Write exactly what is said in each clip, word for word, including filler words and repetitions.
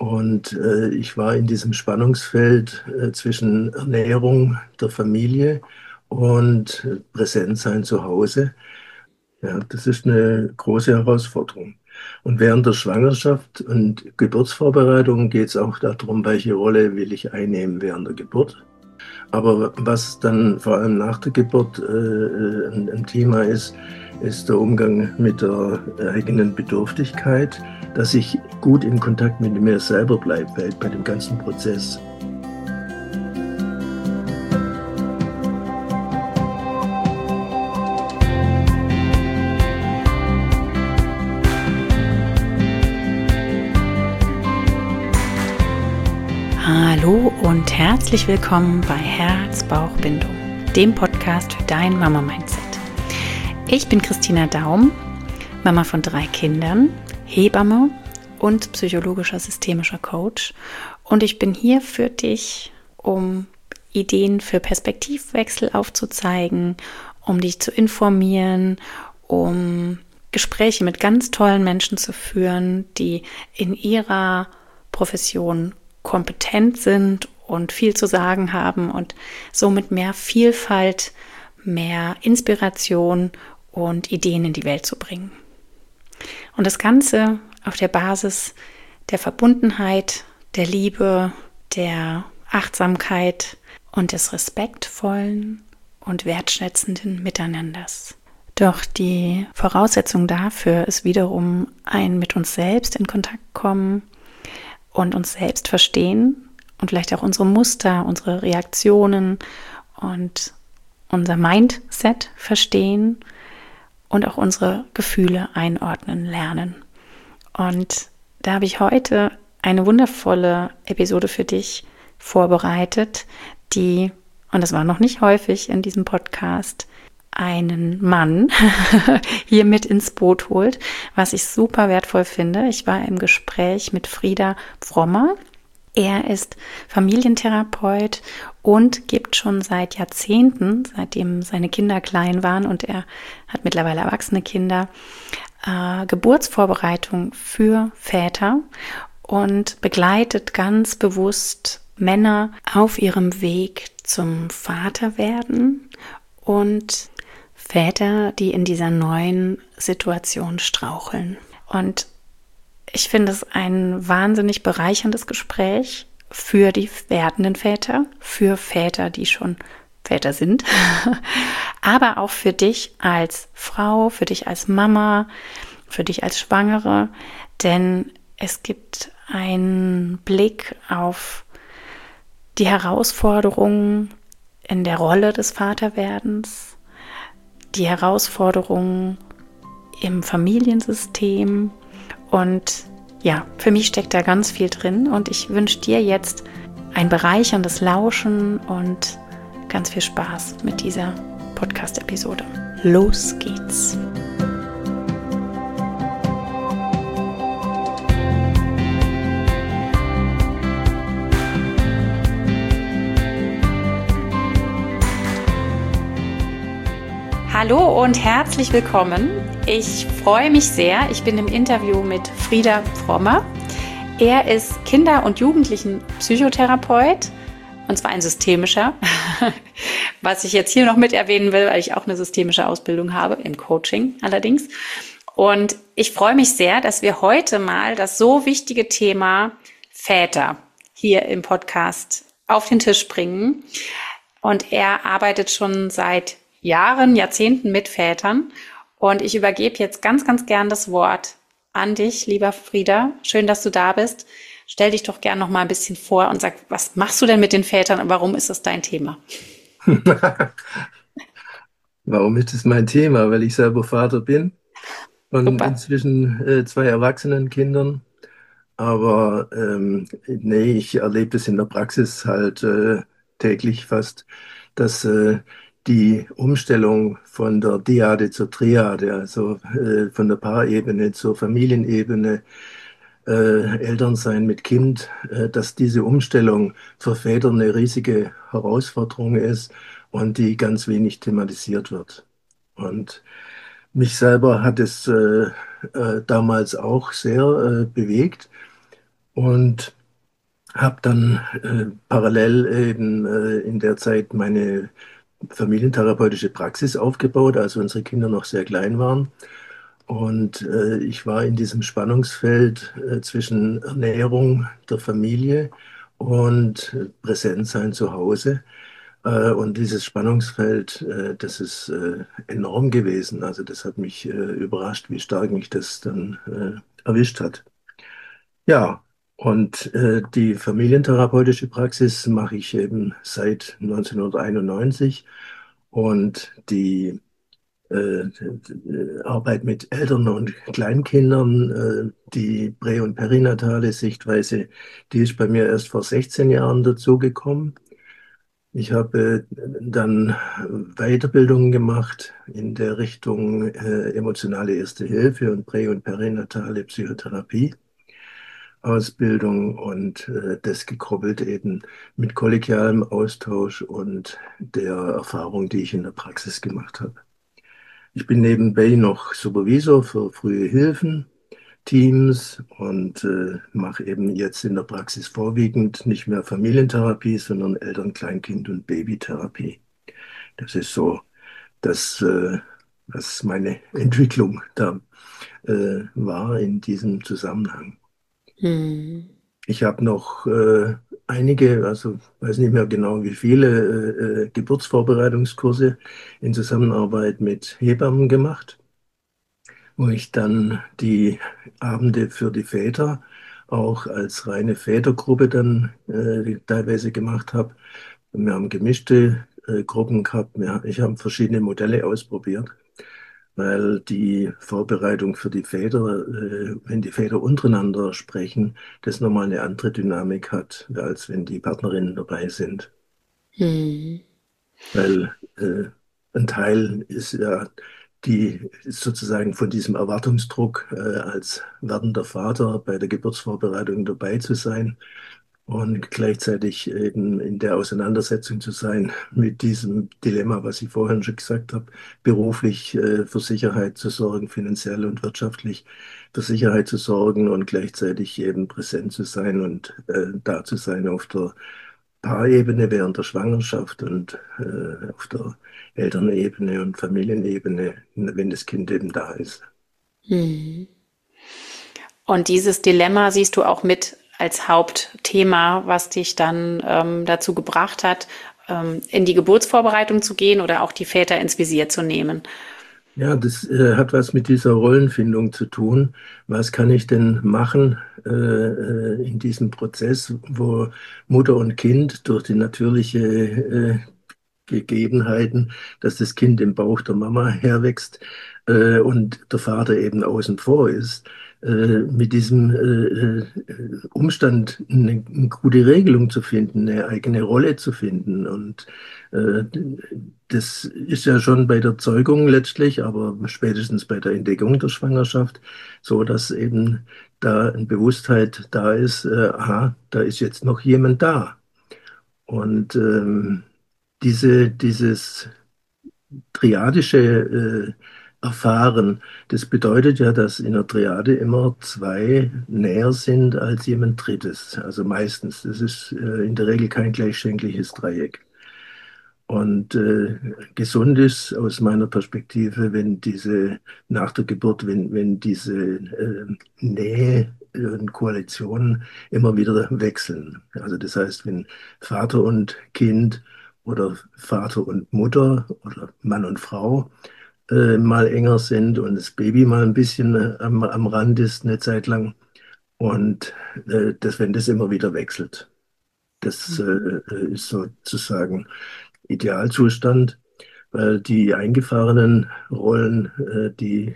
Und äh, ich war in diesem Spannungsfeld äh, zwischen Ernährung der Familie und äh, Präsentsein zu Hause. Ja, das ist eine große Herausforderung. Und während der Schwangerschaft und Geburtsvorbereitung geht es auch darum, welche Rolle will ich einnehmen während der Geburt. Aber was dann vor allem nach der Geburt äh, äh, ein, ein Thema ist, ist der Umgang mit der eigenen Bedürftigkeit, dass ich gut in Kontakt mit mir selber bleibe bei, bei dem ganzen Prozess. Hallo und herzlich willkommen bei Herz-Bauch-Bindung, dem Podcast für dein Mama-Mindset. Ich bin Christina Daum, Mama von drei Kindern, Hebamme und psychologischer systemischer Coach. Und ich bin hier für dich, um Ideen für Perspektivwechsel aufzuzeigen, um dich zu informieren, um Gespräche mit ganz tollen Menschen zu führen, die in ihrer Profession kompetent sind und viel zu sagen haben und somit mehr Vielfalt, mehr Inspiration und Ideen in die Welt zu bringen. Und das Ganze auf der Basis der Verbundenheit, der Liebe, der Achtsamkeit und des respektvollen und wertschätzenden Miteinanders. Doch die Voraussetzung dafür ist wiederum ein mit uns selbst in Kontakt kommen und uns selbst verstehen und vielleicht auch unsere Muster, unsere Reaktionen und unser Mindset verstehen und auch unsere Gefühle einordnen lernen. Und da habe ich heute eine wundervolle Episode für dich vorbereitet, die, und das war noch nicht häufig in diesem Podcast, einen Mann hier mit ins Boot holt, was ich super wertvoll finde. Ich war im Gespräch mit Frieder Frommer. Er ist Familientherapeut und gibt schon seit Jahrzehnten, seitdem seine Kinder klein waren und er hat mittlerweile erwachsene Kinder, äh, Geburtsvorbereitung für Väter und begleitet ganz bewusst Männer auf ihrem Weg zum Vaterwerden und Väter, die in dieser neuen Situation straucheln. Und ich finde es ein wahnsinnig bereicherndes Gespräch für die werdenden Väter, für Väter, die schon Väter sind, aber auch für dich als Frau, für dich als Mama, für dich als Schwangere, denn es gibt einen Blick auf die Herausforderungen in der Rolle des Vaterwerdens, die Herausforderungen im Familiensystem und ja, für mich steckt da ganz viel drin und ich wünsche dir jetzt ein bereicherndes Lauschen und ganz viel Spaß mit dieser Podcast-Episode. Los geht's! Hallo und herzlich willkommen. Ich freue mich sehr. Ich bin im Interview mit Frieder Frommer. Er ist Kinder- und Jugendlichen-Psychotherapeut und zwar ein systemischer, was ich jetzt hier noch mit erwähnen will, weil ich auch eine systemische Ausbildung habe, im Coaching allerdings. Und ich freue mich sehr, dass wir heute mal das so wichtige Thema Väter hier im Podcast auf den Tisch bringen. Und er arbeitet schon seit Jahren, Jahrzehnten mit Vätern. Und ich übergebe jetzt ganz, ganz gern das Wort an dich, lieber Frieder. Schön, dass du da bist. Stell dich doch gern noch mal ein bisschen vor und sag, was machst du denn mit den Vätern und warum ist das dein Thema? Warum ist es mein Thema? Weil ich selber Vater bin und Super. inzwischen äh, zwei erwachsenen Kindern. Aber ähm, nee, ich erlebe das in der Praxis halt äh, täglich fast, dass äh, die Umstellung von der Dyade zur Triade, also äh, von der Paarebene zur Familienebene, äh, Elternsein mit Kind, äh, dass diese Umstellung für Väter eine riesige Herausforderung ist und die ganz wenig thematisiert wird. Und mich selber hat es äh, äh, damals auch sehr äh, bewegt. Und habe dann äh, parallel eben äh, in der Zeit meine familientherapeutische Praxis aufgebaut, als unsere Kinder noch sehr klein waren. Und äh, ich war in diesem Spannungsfeld äh, zwischen Ernährung der Familie und äh, Präsenzsein zu Hause. Äh, und dieses Spannungsfeld, äh, das ist äh, enorm gewesen. Also das hat mich äh, überrascht, wie stark mich das dann äh, erwischt hat. Ja, und äh, die familientherapeutische Praxis mache ich eben seit neunzehnhunderteinundneunzig und die äh, äh, Arbeit mit Eltern und Kleinkindern, äh, die prä- und perinatale Sichtweise, die ist bei mir erst vor sechzehn Jahren dazugekommen. Ich habe äh, dann Weiterbildungen gemacht in der Richtung äh, emotionale Erste Hilfe und prä- und perinatale Psychotherapie. Ausbildung und äh, das gekoppelt eben mit kollegialem Austausch und der Erfahrung, die ich in der Praxis gemacht habe. Ich bin nebenbei noch Supervisor für frühe Hilfen, Teams und äh, mache eben jetzt in der Praxis vorwiegend nicht mehr Familientherapie, sondern Eltern-, Kleinkind- und Babytherapie. Das ist so das, äh, was meine Entwicklung da äh, war in diesem Zusammenhang. Hm. Ich habe noch äh, einige, also weiß nicht mehr genau wie viele, äh, äh, Geburtsvorbereitungskurse in Zusammenarbeit mit Hebammen gemacht, wo ich dann die Abende für die Väter auch als reine Vätergruppe dann äh, teilweise gemacht habe. Wir haben gemischte äh, Gruppen gehabt. Wir, ich habe verschiedene Modelle ausprobiert, weil die Vorbereitung für die Väter, äh, wenn die Väter untereinander sprechen, das nochmal eine andere Dynamik hat, als wenn die Partnerinnen dabei sind. Hm. Weil äh, ein Teil ist ja die ist sozusagen von diesem Erwartungsdruck, äh, als werdender Vater bei der Geburtsvorbereitung dabei zu sein und gleichzeitig eben in der Auseinandersetzung zu sein mit diesem Dilemma, was ich vorhin schon gesagt habe, beruflich äh, für Sicherheit zu sorgen, finanziell und wirtschaftlich für Sicherheit zu sorgen und gleichzeitig eben präsent zu sein und äh, da zu sein auf der Paarebene während der Schwangerschaft und äh, auf der Elternebene und Familienebene, wenn das Kind eben da ist. Hm. Und dieses Dilemma siehst du auch mit als Hauptthema, was dich dann ähm, dazu gebracht hat, ähm, in die Geburtsvorbereitung zu gehen oder auch die Väter ins Visier zu nehmen. Ja, das äh, hat was mit dieser Rollenfindung zu tun. Was kann ich denn machen äh, äh, in diesem Prozess, wo Mutter und Kind durch die natürliche äh, Gegebenheiten, dass das Kind im Bauch der Mama herwächst äh, und der Vater eben außen vor ist, äh, mit diesem äh, äh, Umstand eine, eine gute Regelung zu finden, eine eigene Rolle zu finden. Und äh, das ist ja schon bei der Zeugung letztlich, aber spätestens bei der Entdeckung der Schwangerschaft so, dass eben da eine Bewusstheit da ist, äh, aha, da ist jetzt noch jemand da. Und ähm, diese, dieses triadische äh, Erfahren, das bedeutet ja, dass in der Triade immer zwei näher sind als jemand Drittes. Also meistens. Das ist äh, in der Regel kein gleichschenkliches Dreieck. Und äh, gesund ist aus meiner Perspektive, wenn diese nach der Geburt, wenn, wenn diese äh, Nähe und Koalitionen immer wieder wechseln. Also das heißt, wenn Vater und Kind oder Vater und Mutter oder Mann und Frau äh, mal enger sind und das Baby mal ein bisschen äh, am, am Rand ist eine Zeit lang und äh, das, wenn das immer wieder wechselt. Das äh, äh, ist sozusagen Idealzustand, weil die eingefahrenen Rollen, äh, die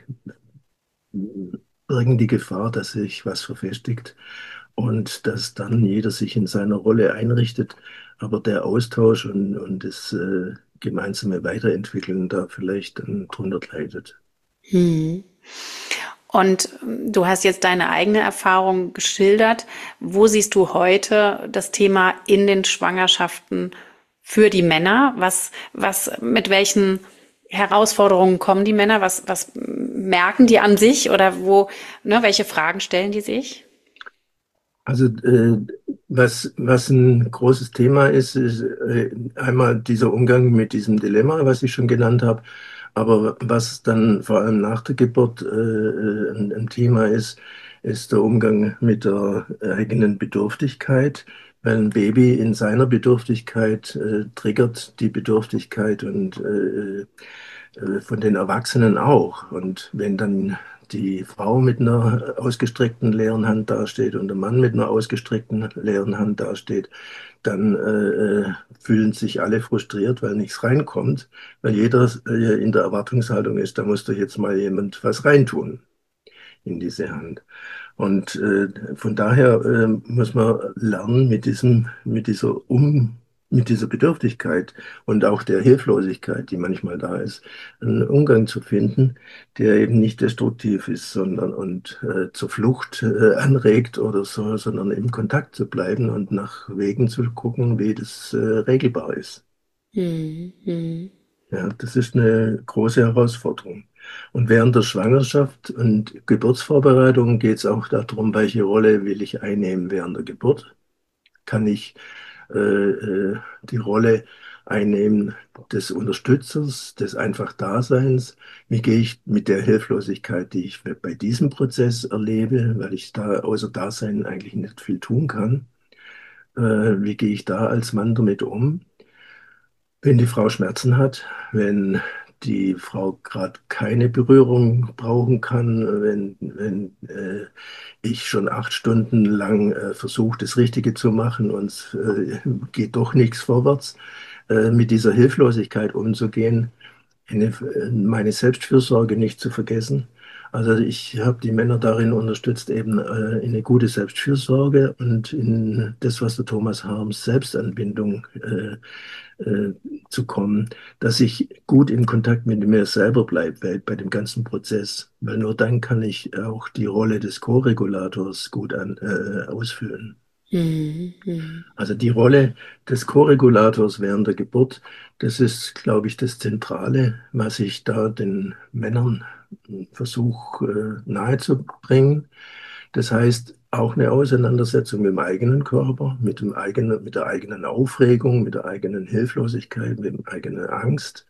birgen die Gefahr, dass sich was verfestigt und dass dann jeder sich in seiner Rolle einrichtet, aber der Austausch und, und das äh, gemeinsame Weiterentwickeln da vielleicht dann drunter leidet. Hm. Und ähm, du hast jetzt deine eigene Erfahrung geschildert. Wo siehst du heute das Thema in den Schwangerschaften für die Männer? Was, was, mit welchen Herausforderungen kommen die Männer? Was, was merken die an sich oder wo, ne, welche Fragen stellen die sich? Also äh, Was, was ein großes Thema ist, ist äh, einmal dieser Umgang mit diesem Dilemma, was ich schon genannt habe. Aber was dann vor allem nach der Geburt äh, äh, ein, ein Thema ist, ist der Umgang mit der eigenen Bedürftigkeit, weil ein Baby in seiner Bedürftigkeit äh, triggert die Bedürftigkeit und äh, äh, von den Erwachsenen auch. Und wenn dann die Frau mit einer ausgestreckten leeren Hand dasteht und der Mann mit einer ausgestreckten leeren Hand dasteht, dann äh, äh, fühlen sich alle frustriert, weil nichts reinkommt, weil jeder äh, in der Erwartungshaltung ist, da muss doch jetzt mal jemand was reintun in diese Hand. Und äh, von daher äh, muss man lernen, mit diesem, mit dieser Um, mit dieser Bedürftigkeit und auch der Hilflosigkeit, die manchmal da ist, einen Umgang zu finden, der eben nicht destruktiv ist, sondern und äh, zur Flucht äh, anregt oder so, sondern im Kontakt zu bleiben und nach Wegen zu gucken, wie das äh, regelbar ist. Hm, hm. Ja, das ist eine große Herausforderung. Und während der Schwangerschaft und Geburtsvorbereitung geht es auch darum, welche Rolle will ich einnehmen während der Geburt? Kann ich äh, äh, die Rolle einnehmen des Unterstützers, des Einfach-Daseins? Wie gehe ich mit der Hilflosigkeit, die ich bei diesem Prozess erlebe, weil ich da außer Dasein eigentlich nicht viel tun kann? Äh, wie gehe ich da als Mann damit um? Wenn die Frau Schmerzen hat, wenn die Frau gerade keine Berührung brauchen kann, wenn, wenn äh, ich schon acht Stunden lang äh, versuche, das Richtige zu machen und es äh, geht doch nichts vorwärts, äh, mit dieser Hilflosigkeit umzugehen, eine, meine Selbstfürsorge nicht zu vergessen. Also ich habe die Männer darin unterstützt, eben äh, in eine gute Selbstfürsorge und in das, was der Thomas Harms Selbstanbindung äh, äh, zu kommen, dass ich gut in Kontakt mit mir selber bleibe bei, bei dem ganzen Prozess, weil nur dann kann ich auch die Rolle des Co-Regulators gut an, äh, ausfüllen. Hm, hm. Also die Rolle des Co-Regulators während der Geburt, das ist, glaube ich, das Zentrale, was ich da den Männern versuche äh, nahezubringen. Das heißt, auch eine Auseinandersetzung mit dem eigenen Körper, mit dem eigenen, mit der eigenen Aufregung, mit der eigenen Hilflosigkeit, mit der eigenen Angst.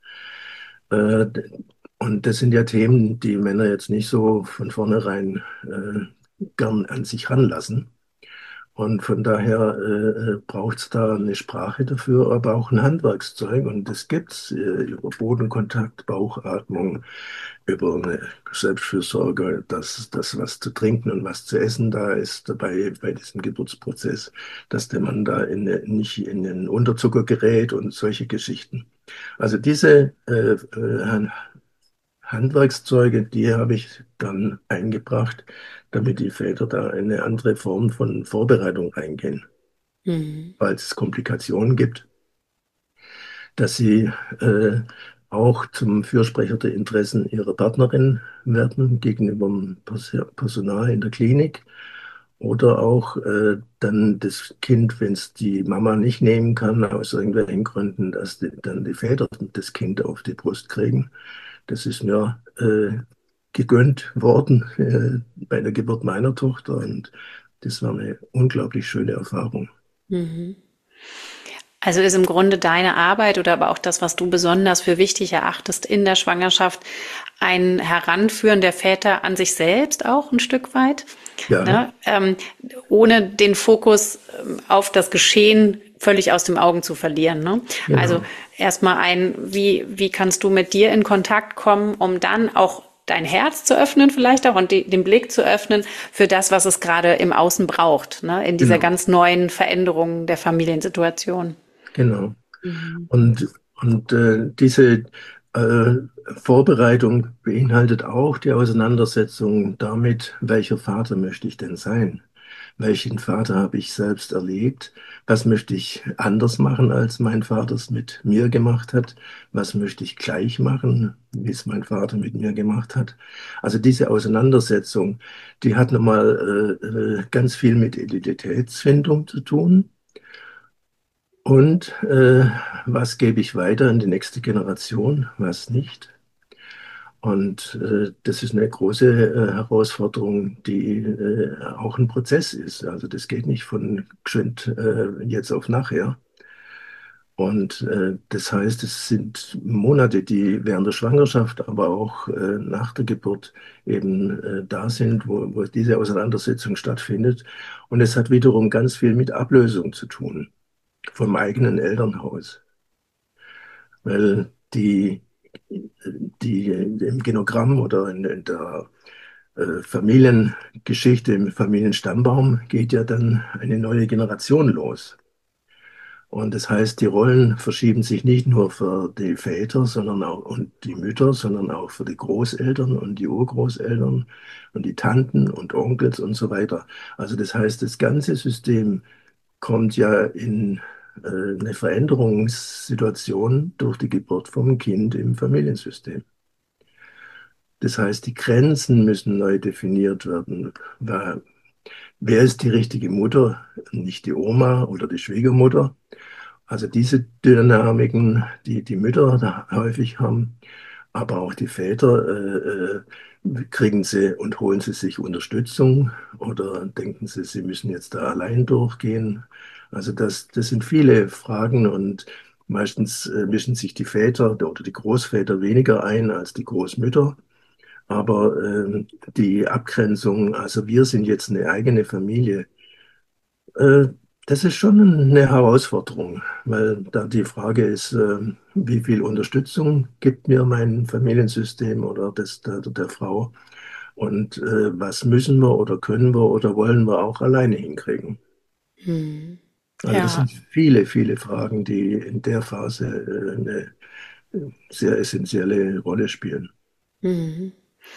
Äh, und das sind ja Themen, die Männer jetzt nicht so von vornherein äh, gern an sich ranlassen. Und von daher äh, braucht es da eine Sprache dafür, aber auch ein Handwerkszeug. Und das gibt's äh, über Bodenkontakt, Bauchatmung, über eine Selbstfürsorge, dass das, was zu trinken und was zu essen da ist, dabei bei diesem Geburtsprozess, dass der Mann da in, nicht in den Unterzucker gerät und solche Geschichten. Also diese äh, äh, Handwerkszeuge, die habe ich dann eingebracht, damit die Väter da eine andere Form von Vorbereitung eingehen, Hm. falls es Komplikationen gibt, dass sie äh, auch zum Fürsprecher der Interessen ihrer Partnerin werden gegenüber dem Pers Personal in der Klinik oder auch äh, dann das Kind, wenn es die Mama nicht nehmen kann, aus irgendwelchen Gründen, dass die, dann die Väter das Kind auf die Brust kriegen. Das ist mir äh, gegönnt worden äh, bei der Geburt meiner Tochter und das war eine unglaublich schöne Erfahrung. Mhm. Also ist im Grunde deine Arbeit oder aber auch das, was du besonders für wichtig erachtest in der Schwangerschaft, ein Heranführen der Väter an sich selbst auch ein Stück weit, Ja, ne? Ähm, ohne den Fokus ähm, auf das Geschehen völlig aus den Augen zu verlieren. Ne? Also genau. erstmal ein, wie, wie kannst du mit dir in Kontakt kommen, um dann auch dein Herz zu öffnen vielleicht auch und die, den Blick zu öffnen für das, was es gerade im Außen braucht, ne? In dieser Genau, ganz neuen Veränderung der Familiensituation. genau. Mhm. Und, und äh, diese äh, Vorbereitung beinhaltet auch die Auseinandersetzung damit, welcher Vater möchte ich denn sein? Welchen Vater habe ich selbst erlebt? Was möchte ich anders machen, als mein Vater es mit mir gemacht hat? Was möchte ich gleich machen, wie es mein Vater mit mir gemacht hat? Also diese Auseinandersetzung, die hat nochmal äh, äh, ganz viel mit Identitätsfindung zu tun. Und äh, was gebe ich weiter an die nächste Generation, was nicht? Und äh, das ist eine große äh, Herausforderung, die äh, auch ein Prozess ist. Also das geht nicht von geschwind äh, jetzt auf nachher. Und äh, das heißt, es sind Monate, die während der Schwangerschaft, aber auch äh, nach der Geburt eben äh, da sind, wo, wo diese Auseinandersetzung stattfindet. Und es hat wiederum ganz viel mit Ablösung zu tun vom eigenen Elternhaus, weil die, die im Genogramm oder in, in der äh, Familiengeschichte, im Familienstammbaum geht ja dann eine neue Generation los. Und das heißt, die Rollen verschieben sich nicht nur für die Väter, sondern auch und die Mütter, sondern auch für die Großeltern und die Urgroßeltern und die Tanten und Onkels und so weiter. Also das heißt, das ganze System kommt ja in äh, eine Veränderungssituation durch die Geburt vom Kind im Familiensystem. Das heißt, die Grenzen müssen neu definiert werden. Wer, wer ist die richtige Mutter? Nicht die Oma oder die Schwiegermutter. Also diese Dynamiken, die die Mütter da häufig haben, aber auch die Väter, äh, äh, kriegen sie und holen sie sich Unterstützung oder denken sie, sie müssen jetzt da allein durchgehen. Also das, das sind viele Fragen und meistens äh, mischen sich die Väter oder die Großväter weniger ein als die Großmütter. Aber ähm, die Abgrenzung, also wir sind jetzt eine eigene Familie, äh, das ist schon eine Herausforderung, weil da die Frage ist, äh, wie viel Unterstützung gibt mir mein Familiensystem oder das der, der Frau und äh, was müssen wir oder können wir oder wollen wir auch alleine hinkriegen. Hm. Also das Ja. sind viele, viele Fragen, die in der Phase äh, eine sehr essentielle Rolle spielen. Mhm.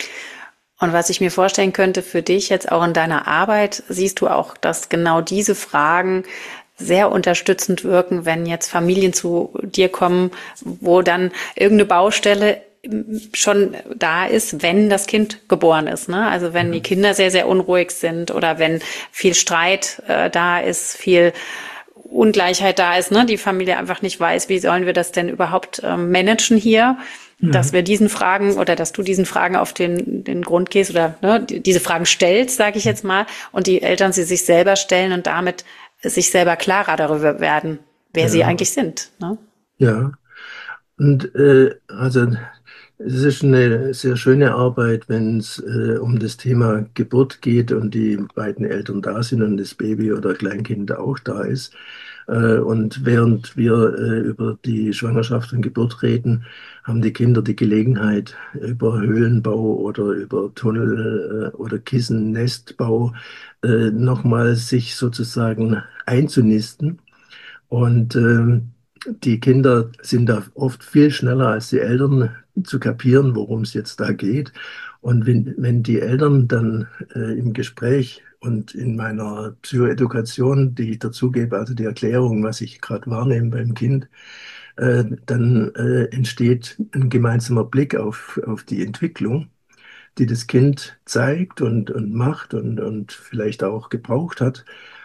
Und was ich mir vorstellen könnte für dich jetzt auch in deiner Arbeit, siehst du auch, dass genau diese Fragen sehr unterstützend wirken, wenn jetzt Familien zu dir kommen, wo dann irgendeine Baustelle schon da ist, wenn das Kind geboren ist, ne? Also wenn die Kinder sehr, sehr unruhig sind oder wenn viel Streit äh, da ist, viel Ungleichheit da ist, ne? Die Familie einfach nicht weiß, wie sollen wir das denn überhaupt ähm, managen hier, dass Ja, wir diesen Fragen oder dass du diesen Fragen auf den, den Grund gehst oder ne, die- diese Fragen stellst, sage ich jetzt mal, und die Eltern sie sich selber stellen und damit sich selber klarer darüber werden, wer sie ja, eigentlich sind, ne? ja. Und äh, also es ist eine sehr schöne Arbeit, wenn es äh, um das Thema Geburt geht und die beiden Eltern da sind und das Baby oder Kleinkind auch da ist. Äh, und während wir äh, über die Schwangerschaft und Geburt reden, haben die Kinder die Gelegenheit, über Höhlenbau oder über Tunnel äh, oder Kissen-Nestbau äh, nochmal sich sozusagen einzunisten. Und ähm, die Kinder sind da oft viel schneller als die Eltern zu kapieren, worum es jetzt da geht. Und wenn, wenn die Eltern dann äh, im Gespräch und in meiner Psychoedukation, die ich dazu gebe, also die Erklärung, was ich gerade wahrnehme beim Kind, äh, dann äh, entsteht ein gemeinsamer Blick auf, auf die Entwicklung, die das Kind zeigt und, und macht und, und vielleicht auch gebraucht hat.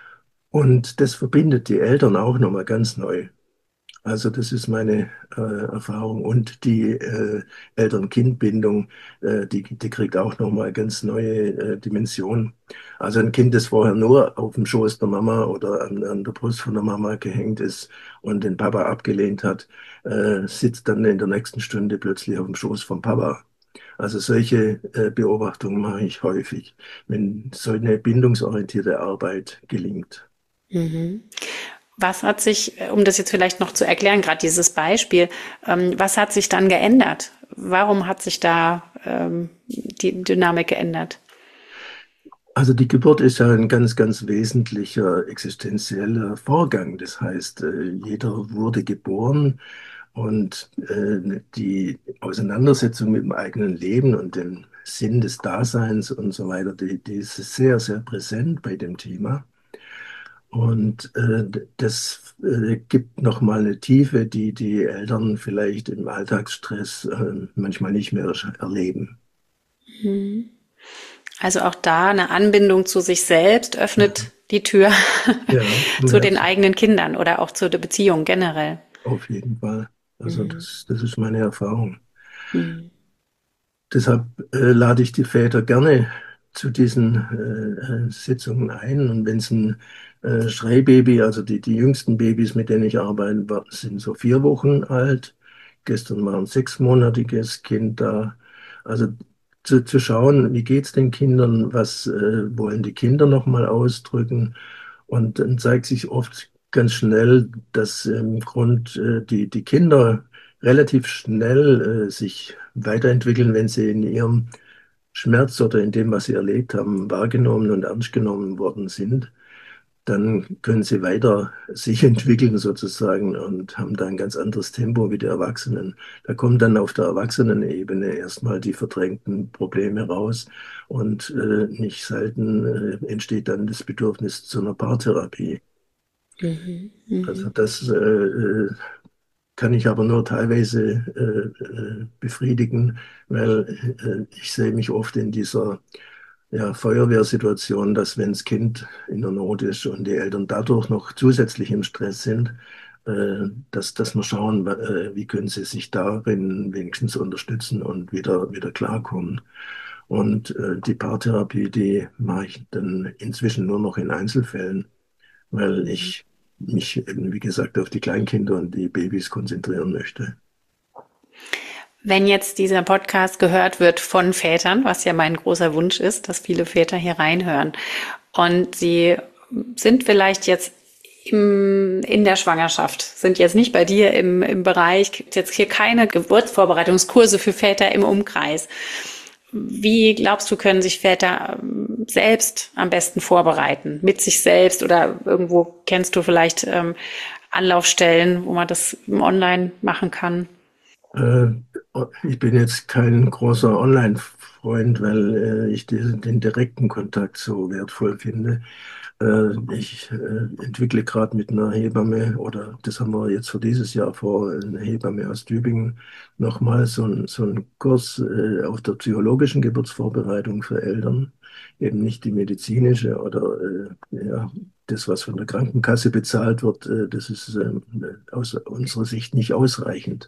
Und das verbindet die Eltern auch nochmal ganz neu. Also das ist meine äh, Erfahrung. Und die äh, Eltern-Kind-Bindung, äh, die, die kriegt auch nochmal ganz neue äh, Dimensionen. Also ein Kind, das vorher nur auf dem Schoß der Mama oder an, an der Brust von der Mama gehängt ist und den Papa abgelehnt hat, äh, sitzt dann in der nächsten Stunde plötzlich auf dem Schoß vom Papa. Also solche äh, Beobachtungen mache ich häufig, wenn so eine bindungsorientierte Arbeit gelingt. Mhm. Was hat sich, um das jetzt vielleicht noch zu erklären, gerade dieses Beispiel, ähm, was hat sich dann geändert? Warum hat sich da ähm, die Dynamik geändert? Also die Geburt ist ja ein ganz, ganz wesentlicher existenzieller Vorgang. Das heißt, äh, jeder wurde geboren und äh, die Auseinandersetzung mit dem eigenen Leben und dem Sinn des Daseins und so weiter, die, die ist sehr, sehr präsent bei dem Thema. Und äh, das äh, gibt nochmal eine Tiefe, die die Eltern vielleicht im Alltagsstress äh, manchmal nicht mehr erleben. Mhm. Also auch da eine Anbindung zu sich selbst öffnet die Tür Ja, zum zu den Herzen. eigenen Kindern oder auch zu der Beziehung generell. Auf jeden Fall. Also Mhm. das, das ist meine Erfahrung. Mhm. deshalb äh, lade ich die Väter gerne zu diesen äh, äh, Sitzungen ein. Und wenn es ein äh, Schreibaby, also die, die jüngsten Babys, mit denen ich arbeite, war- sind so vier Wochen alt. Gestern war ein sechsmonatiges Kind da. Also zu, zu schauen, wie geht's den Kindern, was äh, wollen die Kinder nochmal ausdrücken. Und dann zeigt sich oft ganz schnell, dass im Grund äh, die, die Kinder relativ schnell äh, sich weiterentwickeln, wenn sie in ihrem Schmerz oder in dem, was sie erlebt haben, wahrgenommen und ernst genommen worden sind. Dann können sie weiter sich entwickeln sozusagen und haben da ein ganz anderes Tempo wie die Erwachsenen. Da kommen dann auf der Erwachsenenebene erstmal die verdrängten Probleme raus und äh, nicht selten äh, entsteht dann das Bedürfnis zu einer Paartherapie. Mhm. Also Mhm. das äh, äh, kann ich aber nur teilweise äh, äh, befriedigen, weil äh, ich sehe mich oft in dieser ja, Feuerwehrsituation, dass wenn das Kind in der Not ist und die Eltern dadurch noch zusätzlich im Stress sind, äh, dass, dass wir schauen, äh, wie können sie sich darin wenigstens unterstützen und wieder, wieder klarkommen. Und äh, die Paartherapie, die mache ich dann inzwischen nur noch in Einzelfällen, weil ich mich eben, wie gesagt, auf die Kleinkinder und die Babys konzentrieren möchte. Wenn jetzt dieser Podcast gehört wird von Vätern, was ja mein großer Wunsch ist, dass viele Väter hier reinhören und sie sind vielleicht jetzt im, in der Schwangerschaft, sind jetzt nicht bei dir im, im Bereich, gibt jetzt hier keine Geburtsvorbereitungskurse für Väter im Umkreis. Wie glaubst du, können sich Väter ähm, selbst am besten vorbereiten? Mit sich selbst oder irgendwo kennst du vielleicht ähm, Anlaufstellen, wo man das online machen kann? Äh, Ich bin jetzt kein großer Online-Freund, weil äh, ich den, den direkten Kontakt so wertvoll finde. Äh, ich äh, entwickle gerade mit einer Hebamme, oder das haben wir jetzt für dieses Jahr vor, eine Hebamme aus Tübingen, nochmal so, ein, so einen Kurs äh, auf der psychologischen Geburtsvorbereitung für Eltern. Eben nicht die medizinische oder äh, ja, das, was von der Krankenkasse bezahlt wird, äh, das ist äh, aus unserer Sicht nicht ausreichend.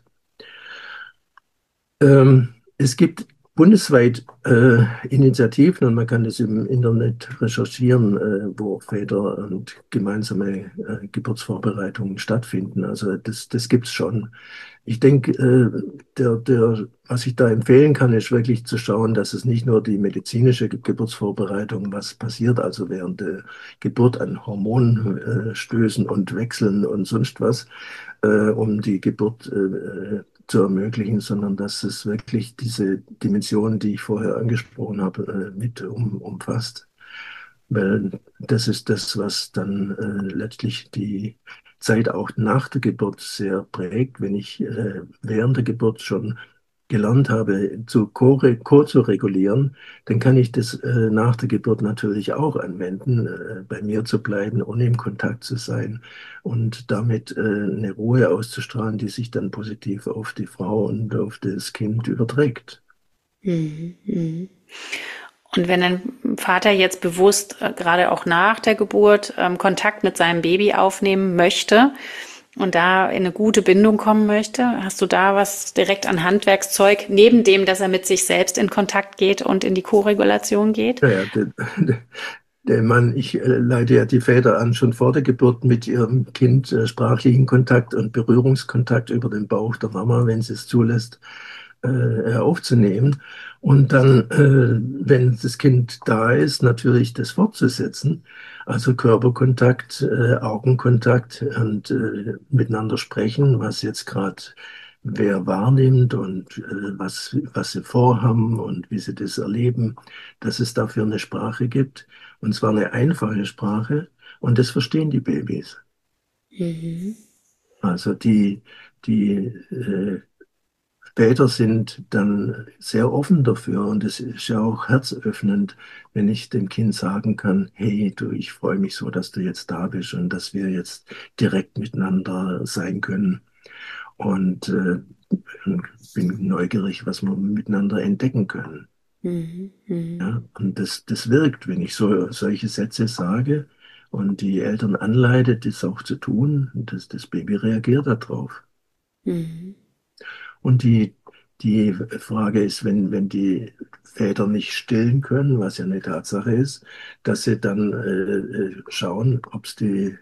Ähm, es gibt bundesweit äh, Initiativen und man kann das im Internet recherchieren, äh, wo Väter und gemeinsame äh, Geburtsvorbereitungen stattfinden. Also das, das gibt es schon. Ich denke, äh, der, der, was ich da empfehlen kann, ist wirklich zu schauen, dass es nicht nur die medizinische Ge- Geburtsvorbereitung, was passiert also während der Geburt an Hormonstößen und Wechseln und sonst was, äh, um die Geburt äh, zu ermöglichen, sondern dass es wirklich diese Dimension, die ich vorher angesprochen habe, äh, mit um, umfasst. Weil das ist das, was dann äh, letztlich die Zeit auch nach der Geburt sehr prägt. Wenn ich äh, während der Geburt schon gelernt habe, zu ko- ko-zu-regulieren, dann kann ich das äh, nach der Geburt natürlich auch anwenden, äh, bei mir zu bleiben, ohne im Kontakt zu sein und damit äh, eine Ruhe auszustrahlen, die sich dann positiv auf die Frau und auf das Kind überträgt. Mhm. Mhm. Und wenn ein Vater jetzt bewusst, äh, gerade auch nach der Geburt, ähm, Kontakt mit seinem Baby aufnehmen möchte und da in eine gute Bindung kommen möchte, hast du da was direkt an Handwerkszeug, neben dem, dass er mit sich selbst in Kontakt geht und in die Koregulation geht? Naja, der, der Mann, ich äh, leite ja die Väter an, schon vor der Geburt mit ihrem Kind äh, sprachlichen Kontakt und Berührungskontakt über den Bauch der Mama, wenn sie es zulässt, äh, aufzunehmen. Und dann, äh, wenn das Kind da ist, natürlich das fortzusetzen. Also Körperkontakt, äh, Augenkontakt und äh, miteinander sprechen, was jetzt gerade wer wahrnimmt und äh, was, was sie vorhaben und wie sie das erleben, dass es dafür eine Sprache gibt. Und zwar eine einfache Sprache. Und das verstehen die Babys. Mhm. Also die, die äh, Väter sind dann sehr offen dafür und es ist ja auch herzöffnend, wenn ich dem Kind sagen kann, hey, du, ich freue mich so, dass du jetzt da bist und dass wir jetzt direkt miteinander sein können und äh, bin neugierig, was wir miteinander entdecken können. Mhm. Mhm. Ja, und das, das wirkt, wenn ich so solche Sätze sage und die Eltern anleite, das auch zu tun, das, das Baby reagiert darauf. Mhm. Und die, Die Frage ist, wenn, wenn die Väter nicht stillen können, was ja eine Tatsache ist, dass sie dann äh, äh, schauen, ob es die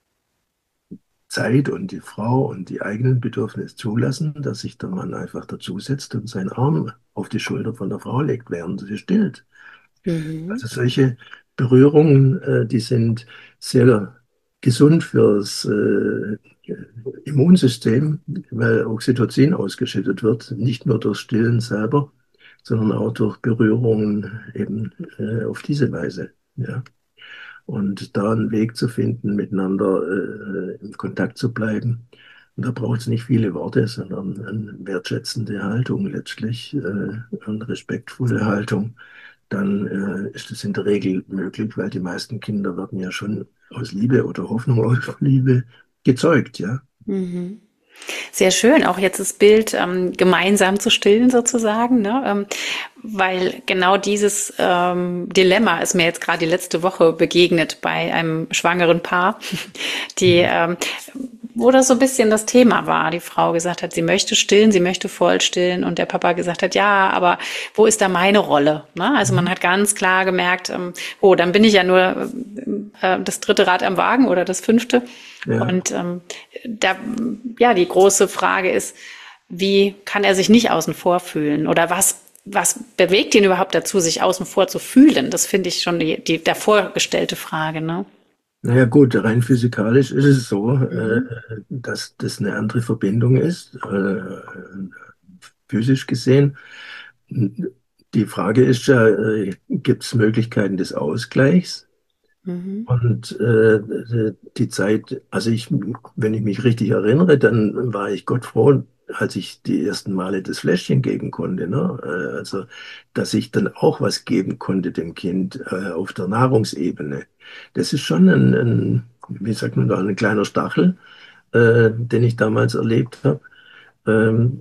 Zeit und die Frau und die eigenen Bedürfnisse zulassen, dass sich der Mann einfach dazusetzt und seinen Arm auf die Schulter von der Frau legt, während sie stillt. Mhm. Also solche Berührungen, äh, die sind sehr gesund fürs äh, Immunsystem, weil Oxytocin ausgeschüttet wird, nicht nur durch Stillen selber, sondern auch durch Berührungen eben äh, auf diese Weise. Ja. Und da einen Weg zu finden, miteinander äh, in Kontakt zu bleiben. Und da braucht es nicht viele Worte, sondern eine wertschätzende Haltung letztlich, äh, eine respektvolle Haltung. Dann äh, ist es in der Regel möglich, weil die meisten Kinder werden ja schon aus Liebe oder Hoffnung auf Liebe gezeugt, ja. Mhm. Sehr schön, auch jetzt das Bild ähm, gemeinsam zu stillen sozusagen, ne? Ähm, weil genau dieses ähm, Dilemma ist mir jetzt gerade die letzte Woche begegnet bei einem schwangeren Paar, die Mhm. ähm, wo das so ein bisschen das Thema war. Die Frau gesagt hat, sie möchte stillen, sie möchte voll stillen und der Papa gesagt hat, ja, aber wo ist da meine Rolle? Ne? Also man Mhm. hat ganz klar gemerkt, ähm, oh, dann bin ich ja nur äh, das dritte Rad am Wagen oder das fünfte. Ja. Und ähm, da, ja, die große Frage ist, wie kann er sich nicht außen vor fühlen? Oder was, was bewegt ihn überhaupt dazu, sich außen vor zu fühlen? Das finde ich schon die, die davor gestellte Frage, ne? Naja gut, rein physikalisch ist es so, äh, Mhm. dass das eine andere Verbindung ist, äh, physisch gesehen. Die Frage ist ja, äh, gibt es Möglichkeiten des Ausgleichs? Mhm. Und äh, die Zeit, also ich, wenn ich mich richtig erinnere, dann war ich Gott froh, als ich die ersten Male das Fläschchen geben konnte, ne? Äh, Also, dass ich dann auch was geben konnte dem Kind äh, auf der Nahrungsebene. Das ist schon ein, ein, wie sagt man da, ein kleiner Stachel, äh, den ich damals erlebt habe. Ähm,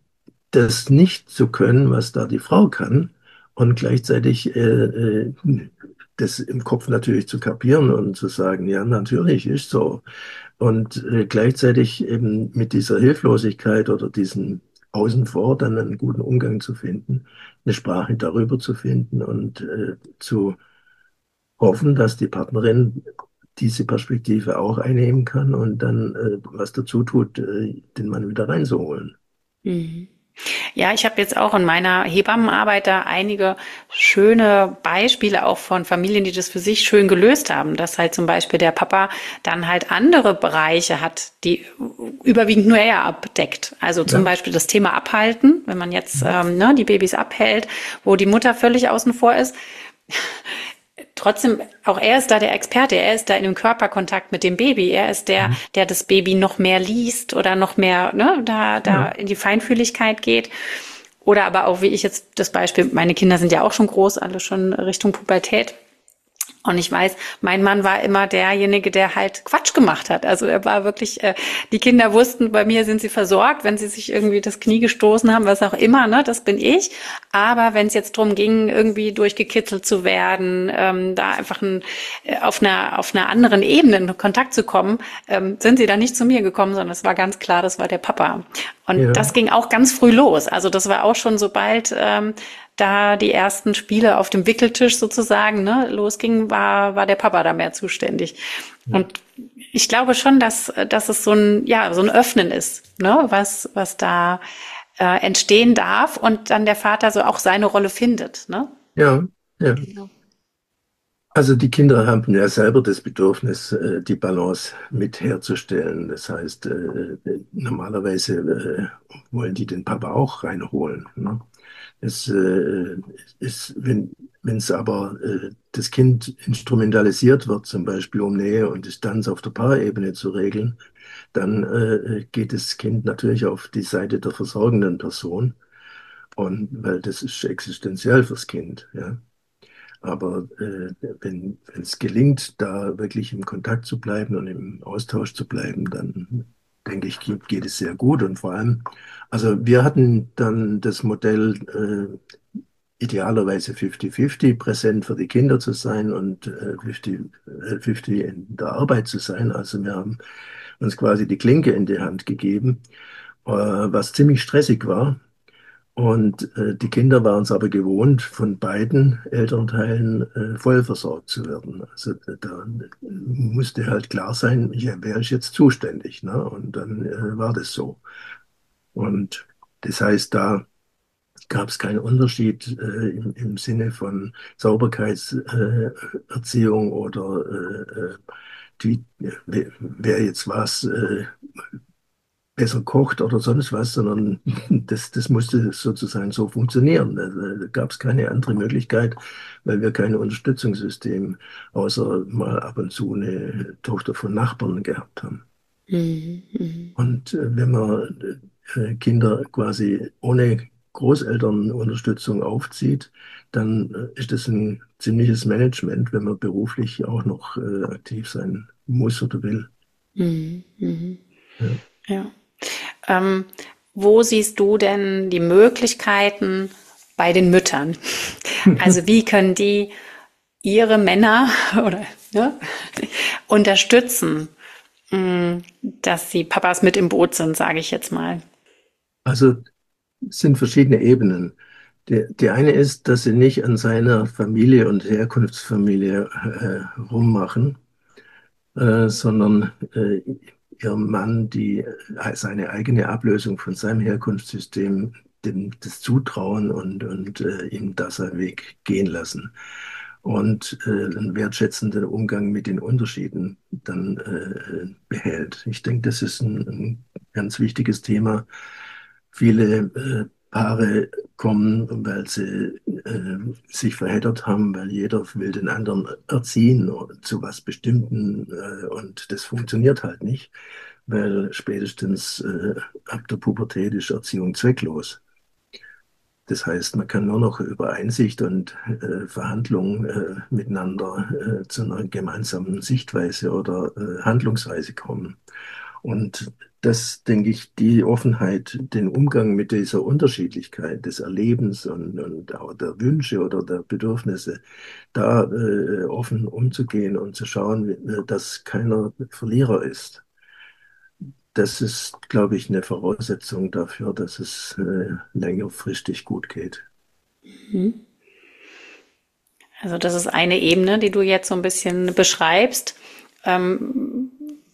Das nicht zu können, was da die Frau kann, und gleichzeitig äh, äh, das im Kopf natürlich zu kapieren und zu sagen, ja, natürlich ist so. Und äh, gleichzeitig eben mit dieser Hilflosigkeit oder diesem Außen vor dann einen guten Umgang zu finden, eine Sprache darüber zu finden und äh, zu hoffen, dass die Partnerin diese Perspektive auch einnehmen kann und dann äh, was dazu tut, äh, den Mann wieder reinzuholen. Mhm. Ja, ich habe jetzt auch in meiner Hebammenarbeit da einige schöne Beispiele auch von Familien, die das für sich schön gelöst haben, dass halt zum Beispiel der Papa dann halt andere Bereiche hat, die überwiegend nur er abdeckt. Also zum Ja. Beispiel das Thema Abhalten, wenn man jetzt Mhm. ähm, ne, die Babys abhält, wo die Mutter völlig außen vor ist. Trotzdem, auch er ist da der Experte, er ist da in dem Körperkontakt mit dem Baby, er ist der, Mhm. der das Baby noch mehr liest oder noch mehr, ne, da, da Ja. in die Feinfühligkeit geht. Oder aber auch, wie ich jetzt das Beispiel, meine Kinder sind ja auch schon groß, alle schon Richtung Pubertät. Und ich weiß, mein Mann war immer derjenige, der halt Quatsch gemacht hat. Also er war wirklich, äh, die Kinder wussten, bei mir sind sie versorgt, wenn sie sich irgendwie das Knie gestoßen haben, was auch immer, ne, das bin ich. Aber wenn es jetzt darum ging, irgendwie durchgekitzelt zu werden, ähm, da einfach ein, äh, auf einer auf einer anderen Ebene in Kontakt zu kommen, ähm, sind sie dann nicht zu mir gekommen, sondern es war ganz klar, das war der Papa. Und Ja. das ging auch ganz früh los. Also das war auch schon sobald ähm, da die ersten Spiele auf dem Wickeltisch sozusagen ne, losgingen, war, war der Papa da mehr zuständig. Und ich glaube schon, dass, dass es so ein, ja, so ein Öffnen ist, ne, was, was da äh, entstehen darf und dann der Vater so auch seine Rolle findet. Ne? Ja. Ja. Genau. Also die Kinder haben ja selber das Bedürfnis, äh, die Balance mit herzustellen. Das heißt, äh, normalerweise äh, wollen die den Papa auch reinholen. Ne? Es äh, ist, wenn wenn es aber äh, das Kind instrumentalisiert wird, zum Beispiel um Nähe und Distanz auf der Paarebene zu regeln, dann äh, geht das Kind natürlich auf die Seite der versorgenden Person, und weil das ist existenziell fürs Kind. Ja. Aber äh, wenn wenn es gelingt, da wirklich im Kontakt zu bleiben und im Austausch zu bleiben, dann denke ich, geht, geht es sehr gut. Und vor allem, also wir hatten dann das Modell, äh, idealerweise fünfzig fünfzig präsent für die Kinder zu sein und äh, fünfzig, äh, fünfzig in der Arbeit zu sein. Also wir haben uns quasi die Klinke in die Hand gegeben, äh, was ziemlich stressig war. Und äh, die Kinder waren es aber gewohnt, von beiden Elternteilen äh, voll versorgt zu werden. Also äh, da musste halt klar sein, ja, wer ist jetzt zuständig, ne? Und dann äh, war das so. Und das heißt, da gab es keinen Unterschied äh, im, im Sinne von Sauberkeitserziehung äh, Erziehung oder äh, äh, die, wer wer jetzt was äh, besser kocht oder sonst was, sondern das, das musste sozusagen so funktionieren. Da, da gab es keine andere Möglichkeit, weil wir kein Unterstützungssystem außer mal ab und zu eine Tochter von Nachbarn gehabt haben. Mhm. Mhm. Und äh, wenn man äh, Kinder quasi ohne Großelternunterstützung aufzieht, dann äh, ist das ein ziemliches Management, wenn man beruflich auch noch äh, aktiv sein muss oder will. Mhm. Mhm. Ja. Ja. Ähm, wo siehst du denn die Möglichkeiten bei den Müttern? Also wie können die ihre Männer oder ne, unterstützen, mh, dass die Papas mit im Boot sind, sage ich jetzt mal. Also es sind verschiedene Ebenen. Die, die eine ist, dass sie nicht an seiner Familie und Herkunftsfamilie äh, rummachen, äh, sondern äh, ihrem Mann die, äh, seine eigene Ablösung von seinem Herkunftssystem dem, das zutrauen und, und äh, ihm da seinen Weg gehen lassen. Und äh, einen wertschätzenden Umgang mit den Unterschieden dann äh, behält. Ich denke, das ist ein, ein ganz wichtiges Thema. Viele äh, Paare kommen, weil sie äh, sich verheddert haben, weil jeder will den anderen erziehen zu was Bestimmten äh, und das funktioniert halt nicht, weil spätestens äh, ab der Pubertät ist Erziehung zwecklos. Das heißt, man kann nur noch über Einsicht und äh, Verhandlung äh, miteinander äh, zu einer gemeinsamen Sichtweise oder äh, Handlungsweise kommen. Und das, denke ich, die Offenheit, den Umgang mit dieser Unterschiedlichkeit des Erlebens und, und auch der Wünsche oder der Bedürfnisse, da äh, offen umzugehen und zu schauen, äh, dass keiner Verlierer ist. Das ist, glaube ich, eine Voraussetzung dafür, dass es äh, längerfristig gut geht. Also das ist eine Ebene, die du jetzt so ein bisschen beschreibst. Ähm,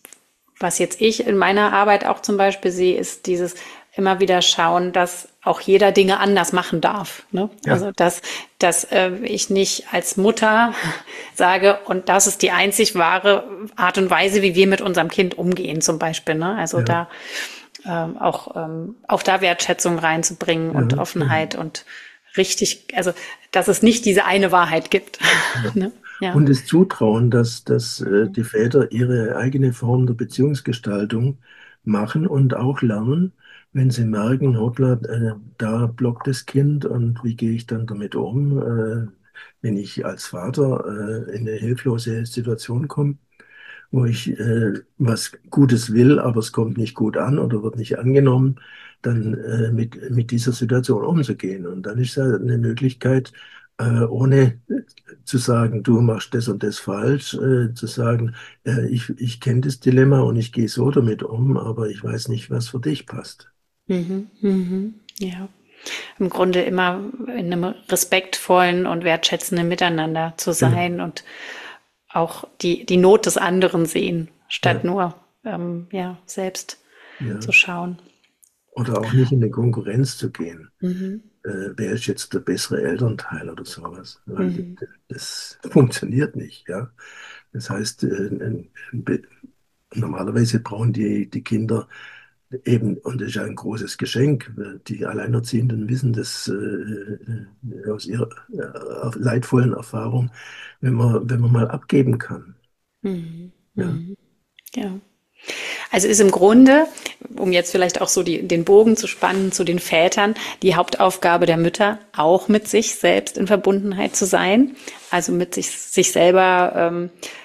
was jetzt ich in meiner Arbeit auch zum Beispiel sehe, ist dieses immer wieder schauen, dass auch jeder Dinge anders machen darf. Ne? Ja, Also dass, dass äh, ich nicht als Mutter sage, und das ist die einzig wahre Art und Weise, wie wir mit unserem Kind umgehen, zum Beispiel. Ne? Also ja, da ähm, auch, ähm, auch da Wertschätzung reinzubringen ja, und genau. Offenheit und richtig, also dass es nicht diese eine Wahrheit gibt. Ja. Ne? Ja. Und das Zutrauen, dass, dass äh, die Väter ihre eigene Form der Beziehungsgestaltung machen und auch lernen, wenn sie merken, hoppla, äh, da blockt das Kind und wie gehe ich dann damit um, äh, wenn ich als Vater äh, in eine hilflose Situation komme, wo ich äh, was Gutes will, aber es kommt nicht gut an oder wird nicht angenommen, dann äh, mit, mit dieser Situation umzugehen. Und dann ist ja eine Möglichkeit, äh, ohne zu sagen, du machst das und das falsch, äh, zu sagen, äh, ich, ich kenne das Dilemma und ich gehe so damit um, aber ich weiß nicht, was für dich passt. Mhm. Mhm. Ja. Im Grunde immer in einem respektvollen und wertschätzenden Miteinander zu Genau. sein und auch die, die Not des anderen sehen, statt Ja, nur ähm, ja, selbst zu ja. schauen. Oder auch nicht in eine Konkurrenz zu gehen. Mhm. Äh, wer ist jetzt der bessere Elternteil oder sowas? Weil Mhm. das funktioniert nicht, ja. Das heißt, äh, ein- ein Be- normalerweise brauchen die, die Kinder eben, und das ist ja ein großes Geschenk, äh, die Alleinerziehenden wissen das äh, äh, aus ihrer äh, leidvollen Erfahrung, wenn man, wenn man mal abgeben kann. Mhm. Ja, Mhm. Ja. Also ist im Grunde, um jetzt vielleicht auch so die, den Bogen zu spannen zu den Vätern, die Hauptaufgabe der Mütter, auch mit sich selbst in Verbundenheit zu sein, also mit sich, sich selber, ähm,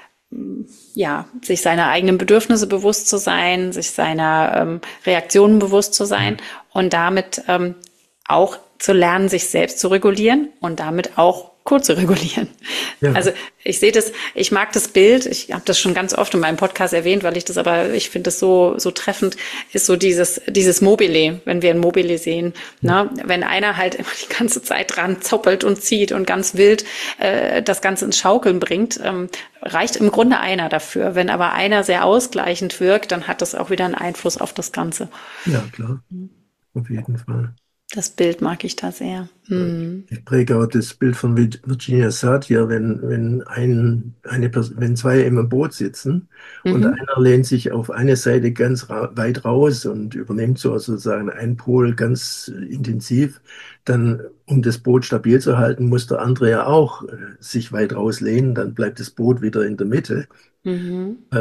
ja, sich seiner eigenen Bedürfnisse bewusst zu sein, sich seiner ähm, Reaktionen bewusst zu sein ja, und damit ähm, auch zu lernen, sich selbst zu regulieren und damit auch kurze regulieren. Ja, Also ich sehe das, ich mag das Bild, ich habe das schon ganz oft in meinem Podcast erwähnt, weil ich das aber, ich finde das so so treffend, ist so dieses dieses Mobile, wenn wir ein Mobile sehen, ja, ne? Wenn einer halt immer die ganze Zeit dran zoppelt und zieht und ganz wild äh, das Ganze ins Schaukeln bringt, ähm, reicht im Grunde einer dafür. Wenn aber einer sehr ausgleichend wirkt, dann hat das auch wieder einen Einfluss auf das Ganze. ja, klar, auf jeden Fall. Das Bild mag ich da sehr. Hm. Ich präge auch das Bild von Vir- Virginia Satir, wenn, wenn, ein, eine Pers wenn zwei im Boot sitzen und Mhm. einer lehnt sich auf eine Seite ganz ra weit raus und übernimmt so sozusagen einen Pol ganz äh, intensiv, dann, um das Boot stabil zu halten, muss der andere ja auch äh, sich weit rauslehnen, dann bleibt das Boot wieder in der Mitte. Mhm. Äh,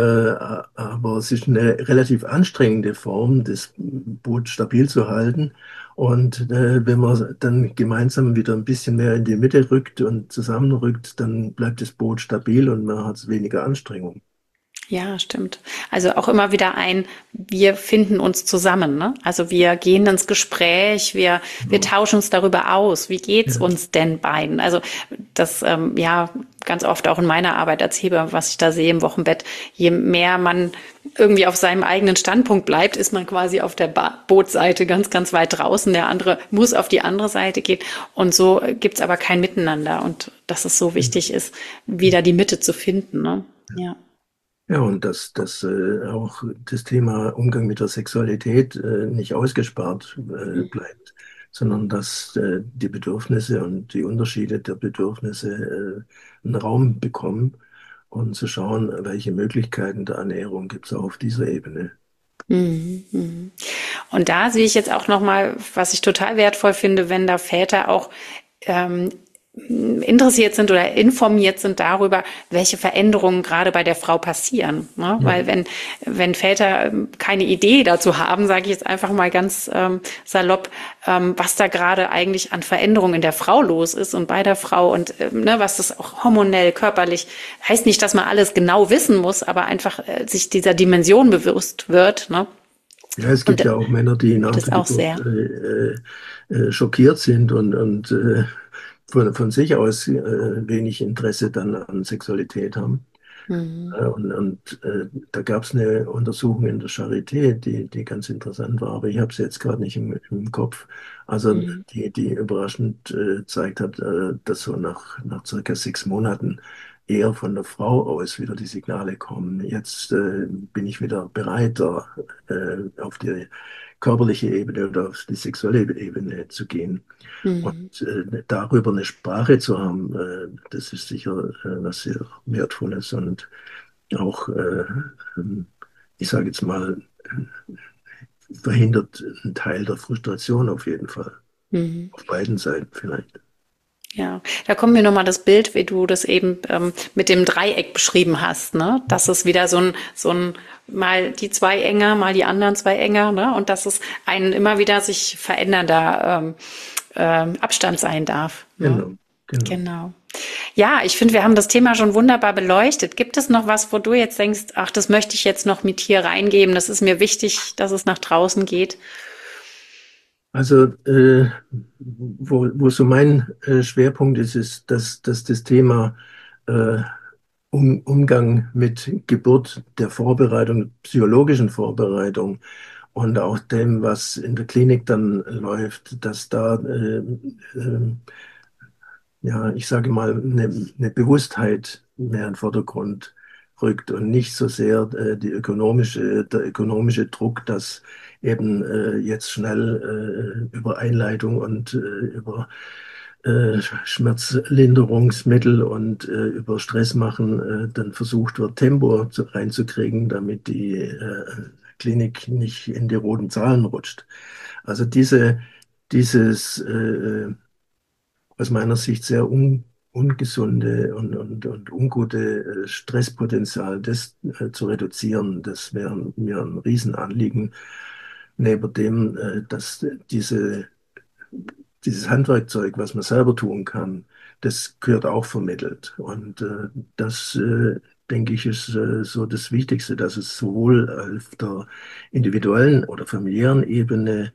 aber es ist eine relativ anstrengende Form, das Boot stabil zu halten. Und äh, wenn man dann gemeinsam wieder ein bisschen mehr in die Mitte rückt und zusammenrückt, dann bleibt das Boot stabil und man hat weniger Anstrengung. Ja, stimmt. Also auch immer wieder ein, wir finden uns zusammen, ne? Also wir gehen ins Gespräch, wir, wir Genau. tauschen uns darüber aus. Wie geht's Ja, uns denn beiden? Also das, ähm, ja, ganz oft auch in meiner Arbeit als Hebamme, was ich da sehe im Wochenbett, je mehr man irgendwie auf seinem eigenen Standpunkt bleibt, ist man quasi auf der ba Bootseite ganz, ganz weit draußen. Der andere muss auf die andere Seite gehen. Und so gibt's aber kein Miteinander. Und dass es so wichtig ist, wieder die Mitte zu finden, ne? Ja. ja, und dass, dass äh, auch das Thema Umgang mit der Sexualität äh, nicht ausgespart äh, bleibt, sondern dass äh, die Bedürfnisse und die Unterschiede der Bedürfnisse äh, einen Raum bekommen und zu schauen, welche Möglichkeiten der Annäherung gibt es auch auf dieser Ebene. Mhm, mhm. Und da sehe ich jetzt auch noch mal, was ich total wertvoll finde, wenn da Väter auch ähm, interessiert sind oder informiert sind darüber, welche Veränderungen gerade bei der Frau passieren. Ne? Ja, Weil wenn, wenn Väter ähm, keine Idee dazu haben, sage ich jetzt einfach mal ganz ähm, salopp, ähm, was da gerade eigentlich an Veränderungen in der Frau los ist und bei der Frau und ähm, ne, was das auch hormonell, körperlich, heißt nicht, dass man alles genau wissen muss, aber einfach äh, sich dieser Dimension bewusst wird. Ne? ja, es Und gibt äh, ja auch Männer, die hilft nach es der auch Geburt sehr. äh, äh, schockiert sind und, und äh, von, von sich aus äh, wenig Interesse dann an Sexualität haben. Mhm. Äh, Und, und äh, da gab es eine Untersuchung in der Charité, die, die ganz interessant war, aber ich habe sie jetzt gerade nicht im, im Kopf. Also Mhm. die, die überraschend äh, gezeigt hat, äh, dass so nach, nach circa sechs Monaten eher von der Frau aus wieder die Signale kommen. Jetzt äh, bin ich wieder bereit, da, äh, auf die körperliche Ebene oder auf die sexuelle Ebene zu gehen. Mhm. Und äh, darüber eine Sprache zu haben, äh, das ist sicher äh, was sehr Wertvolles und auch, äh, ähm, ich sage jetzt mal, verhindert einen Teil der Frustration auf jeden Fall. Mhm. Auf beiden Seiten vielleicht. Ja, da kommt mir nochmal das Bild, wie du das eben ähm, mit dem Dreieck beschrieben hast, ne? Dass es wieder so ein, so ein, mal die zwei enger, mal die anderen zwei enger, ne? Und dass es ein immer wieder sich verändernder ähm, ähm, Abstand sein darf, ne? Genau, genau. Genau. Ja, ich finde, wir haben das Thema schon wunderbar beleuchtet. Gibt es noch was, wo du jetzt denkst, ach, das möchte ich jetzt noch mit hier reingeben, das ist mir wichtig, dass es nach draußen geht? Also, äh, wo, wo so mein äh, Schwerpunkt ist, ist, dass, dass das Thema äh, um, Umgang mit Geburt, der Vorbereitung, psychologischen Vorbereitung und auch dem, was in der Klinik dann läuft, dass da äh, äh, ja, ich sage mal, eine, eine Bewusstheit mehr in den Vordergrund rückt und nicht so sehr äh, die ökonomische, der ökonomische Druck, dass eben äh, jetzt schnell äh, über Einleitung und äh, über äh, Schmerzlinderungsmittel und äh, über Stress machen äh, dann versucht wird, Tempo zu, reinzukriegen, damit die äh, Klinik nicht in die roten Zahlen rutscht. Also diese, dieses äh, aus meiner Sicht sehr un, ungesunde und, und, und ungute äh, Stresspotenzial, das äh, zu reduzieren, das wäre mir ein Riesenanliegen. Neben dem, äh, dass diese, dieses Handwerkzeug, was man selber tun kann, das gehört auch vermittelt. Und äh, das, äh, denke ich, ist äh, so das Wichtigste, dass es sowohl auf der individuellen oder familiären Ebene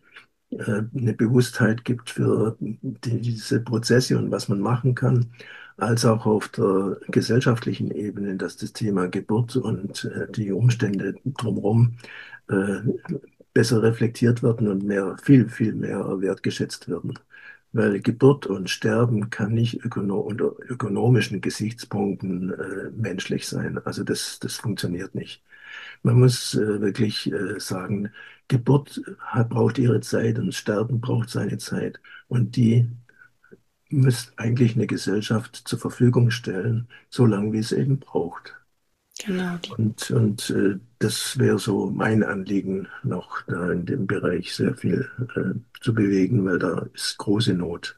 äh, eine Bewusstheit gibt für die, diese Prozesse und was man machen kann, als auch auf der gesellschaftlichen Ebene, dass das Thema Geburt und äh, die Umstände drumherum äh, besser reflektiert werden und mehr, viel, viel mehr wertgeschätzt werden. Weil Geburt und Sterben kann nicht ökono unter ökonomischen Gesichtspunkten äh, menschlich sein. Also das, das funktioniert nicht. Man muss äh, wirklich äh, sagen, Geburt hat, braucht ihre Zeit und Sterben braucht seine Zeit. Und die muss eigentlich eine Gesellschaft zur Verfügung stellen, so lange wie es eben braucht. Genau. Die. Und, und äh, das wäre so mein Anliegen, noch da in dem Bereich sehr viel äh, zu bewegen, weil da ist große Not.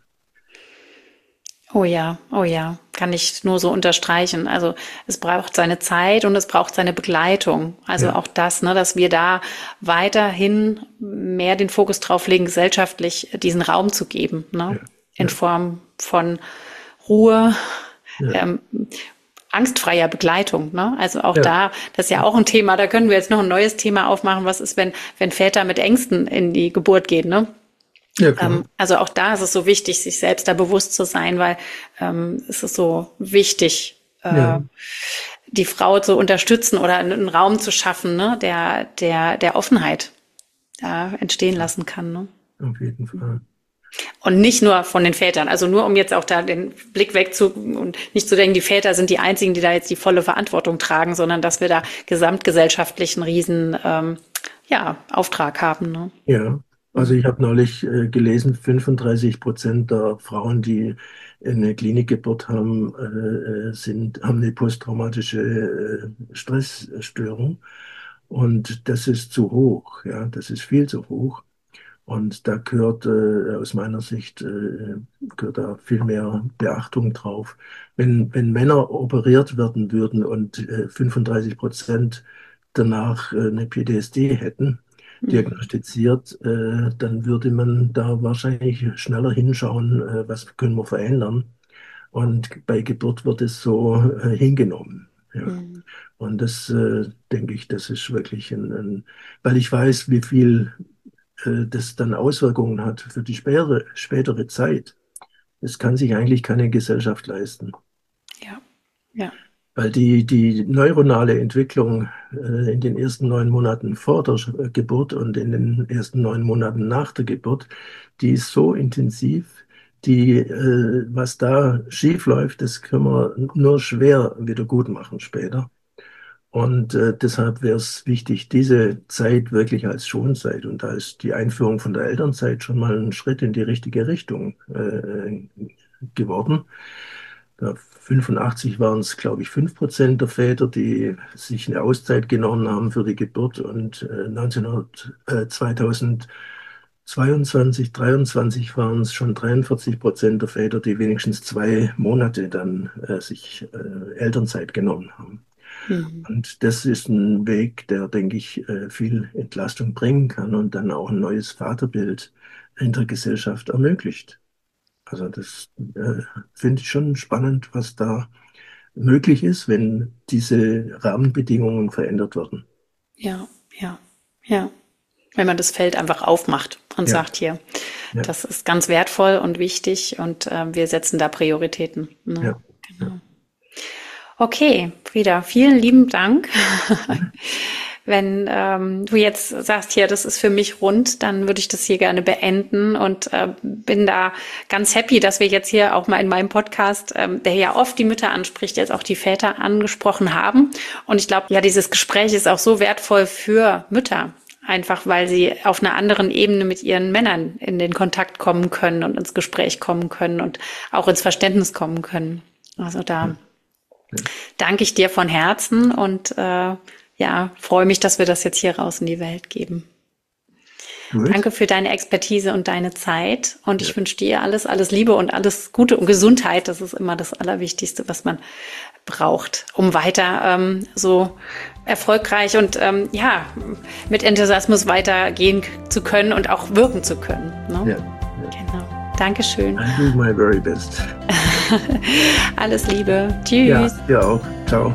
Oh ja, oh ja, kann ich nur so unterstreichen. Also es braucht seine Zeit und es braucht seine Begleitung. Also Ja, auch das, ne, dass wir da weiterhin mehr den Fokus drauf legen, gesellschaftlich diesen Raum zu geben, ne, ja, in ja, Form von Ruhe, ja, ähm, angstfreier Begleitung, ne? Also auch ja, da, das ist ja auch ein Thema, da können wir jetzt noch ein neues Thema aufmachen. Was ist, wenn, wenn Väter mit Ängsten in die Geburt gehen, ne? ja, klar. Ähm, also auch da ist es so wichtig, sich selbst da bewusst zu sein, weil ähm, es ist so wichtig, äh, Ja, die Frau zu unterstützen oder einen Raum zu schaffen, ne, der, der, der Offenheit da entstehen lassen kann, ne? auf jeden Fall. Und nicht nur von den Vätern, also nur um jetzt auch da den Blick wegzu und nicht zu denken, die Väter sind die einzigen, die da jetzt die volle Verantwortung tragen, sondern dass wir da gesamtgesellschaftlichen riesen ähm, ja, Auftrag haben, ne? Ja, also ich habe neulich äh, gelesen, fünfunddreißig Prozent der Frauen, die eine Klinikgeburt haben, äh, äh, sind, haben eine posttraumatische äh, Stressstörung. Und das ist zu hoch, ja, das ist viel zu hoch. Und da gehört äh, aus meiner Sicht äh, gehört da viel mehr Beachtung drauf. Wenn, wenn Männer operiert werden würden und äh, fünfunddreißig Prozent danach äh, eine P T S D hätten, Mhm. diagnostiziert, äh, dann würde man da wahrscheinlich schneller hinschauen, äh, was können wir verändern. Und bei Geburt wird es so äh, hingenommen. Ja. Mhm. Und das äh, denke ich, das ist wirklich ein, ein, weil ich weiß, wie viel äh, das dann Auswirkungen hat für die spätere, spätere Zeit. Das kann sich eigentlich keine Gesellschaft leisten. Ja, ja. Weil die, die neuronale Entwicklung äh, in den ersten neun Monaten vor der Sch- Geburt und in den ersten neun Monaten nach der Geburt, die ist so intensiv, die, äh, was da schief läuft, das können wir nur schwer wieder gut machen später. Und äh, deshalb wäre es wichtig, diese Zeit wirklich als Schonzeit. Und da ist die Einführung von der Elternzeit schon mal ein Schritt in die richtige Richtung äh, geworden. Da fünfundachtzig waren es, glaube ich, fünf Prozent der Väter, die sich eine Auszeit genommen haben für die Geburt. Und äh, neunzehnhundert, äh, zweitausendzweiundzwanzig, dreiundzwanzig waren es schon dreiundvierzig Prozent der Väter, die wenigstens zwei Monate dann äh, sich äh, Elternzeit genommen haben. Mhm. Und das ist ein Weg, der, denke ich, äh, viel Entlastung bringen kann und dann auch ein neues Vaterbild in der Gesellschaft ermöglicht. Also das äh, finde ich schon spannend, was da möglich ist, wenn diese Rahmenbedingungen verändert werden. Ja, ja, ja. Wenn man das Feld einfach aufmacht und Ja, sagt hier, ja, das ist ganz wertvoll und wichtig und äh, wir setzen da Prioritäten. Ne? ja, ja. Genau. Okay, Frieda, vielen lieben Dank. Wenn ähm, du jetzt sagst, hier, das ist für mich rund, dann würde ich das hier gerne beenden und äh, bin da ganz happy, dass wir jetzt hier auch mal in meinem Podcast, ähm, der ja oft die Mütter anspricht, jetzt auch die Väter angesprochen haben. Und ich glaube, ja, dieses Gespräch ist auch so wertvoll für Mütter, einfach weil sie auf einer anderen Ebene mit ihren Männern in den Kontakt kommen können und ins Gespräch kommen können und auch ins Verständnis kommen können. Also da Ja. danke ich dir von Herzen und äh, ja, freue mich, dass wir das jetzt hier raus in die Welt geben. Gut. Danke für deine Expertise und deine Zeit und Ja. ich wünsche dir alles, alles Liebe und alles Gute und Gesundheit. Das ist immer das Allerwichtigste, was man braucht, um weiter ähm, so erfolgreich und ähm, ja, mit Enthusiasmus weitergehen zu können und auch wirken zu können. Ne? Ja. Ja. Genau. Dankeschön. I do my very best. Alles Liebe. Ja, Tschüss. dir auch. Ciao.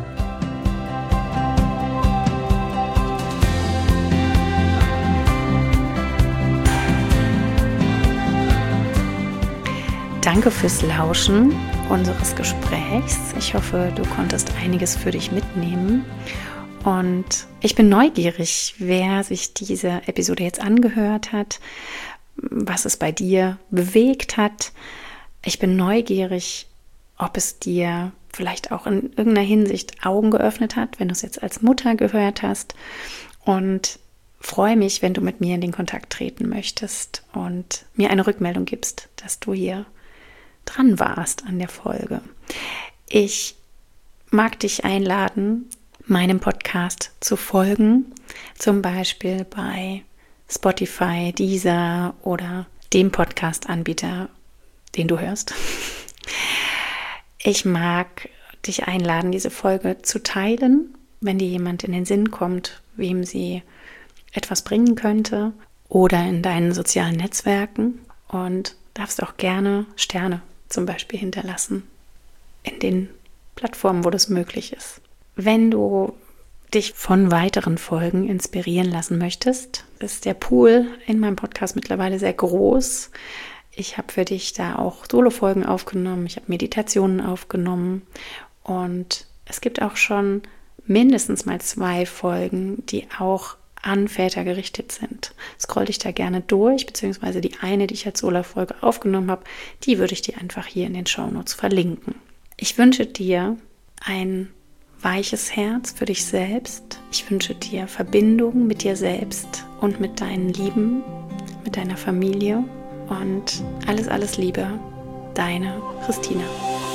Danke fürs Lauschen unseres Gesprächs. Ich hoffe, du konntest einiges für dich mitnehmen. Und ich bin neugierig, wer sich diese Episode jetzt angehört hat, was es bei dir bewegt hat. Ich bin neugierig, ob es dir vielleicht auch in irgendeiner Hinsicht Augen geöffnet hat, wenn du es jetzt als Mutter gehört hast. Und freue mich, wenn du mit mir in den Kontakt treten möchtest und mir eine Rückmeldung gibst, dass du hier dran warst an der Folge. Ich mag dich einladen, meinem Podcast zu folgen, zum Beispiel bei Spotify, Deezer oder dem Podcast-Anbieter, den du hörst. Ich mag dich einladen, diese Folge zu teilen, wenn dir jemand in den Sinn kommt, wem sie etwas bringen könnte, oder in deinen sozialen Netzwerken, und darfst auch gerne Sterne zum Beispiel hinterlassen in den Plattformen, wo das möglich ist. Wenn du dich von weiteren Folgen inspirieren lassen möchtest, ist der Pool in meinem Podcast mittlerweile sehr groß. Ich habe für dich da auch Solo-Folgen aufgenommen, ich habe Meditationen aufgenommen und es gibt auch schon mindestens mal zwei Folgen, die auch an Väter gerichtet sind. Scroll dich da gerne durch, beziehungsweise die eine, die ich als Solo-Folge aufgenommen habe, die würde ich dir einfach hier in den Shownotes verlinken. Ich wünsche dir ein weiches Herz für dich selbst. Ich wünsche dir Verbindung mit dir selbst und mit deinen Lieben, mit deiner Familie und alles, alles Liebe, deine Christina.